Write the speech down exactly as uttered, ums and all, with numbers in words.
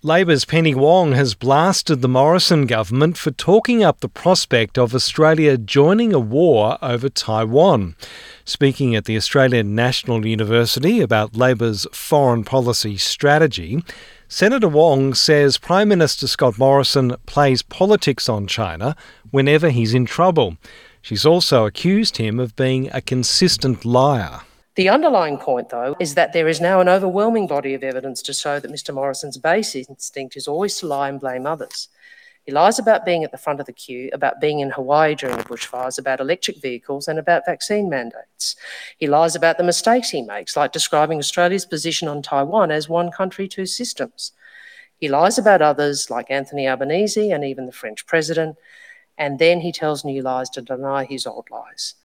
Labor's Penny Wong has blasted the Morrison government for talking up the prospect of Australia joining a war over Taiwan. Speaking at the Australian National University about Labor's foreign policy strategy, Senator Wong says Prime Minister Scott Morrison plays politics on China whenever he's in trouble. She's also accused him of being a consistent liar. The underlying point, though, is that there is now an overwhelming body of evidence to show that Mr Morrison's base instinct is always to lie and blame others. He lies about being at the front of the queue, about being in Hawaii during the bushfires, about electric vehicles and about vaccine mandates. He lies about the mistakes he makes, like describing Australia's position on Taiwan as one country, two systems. He lies about others, like Anthony Albanese and even the French president, and then he tells new lies to deny his old lies.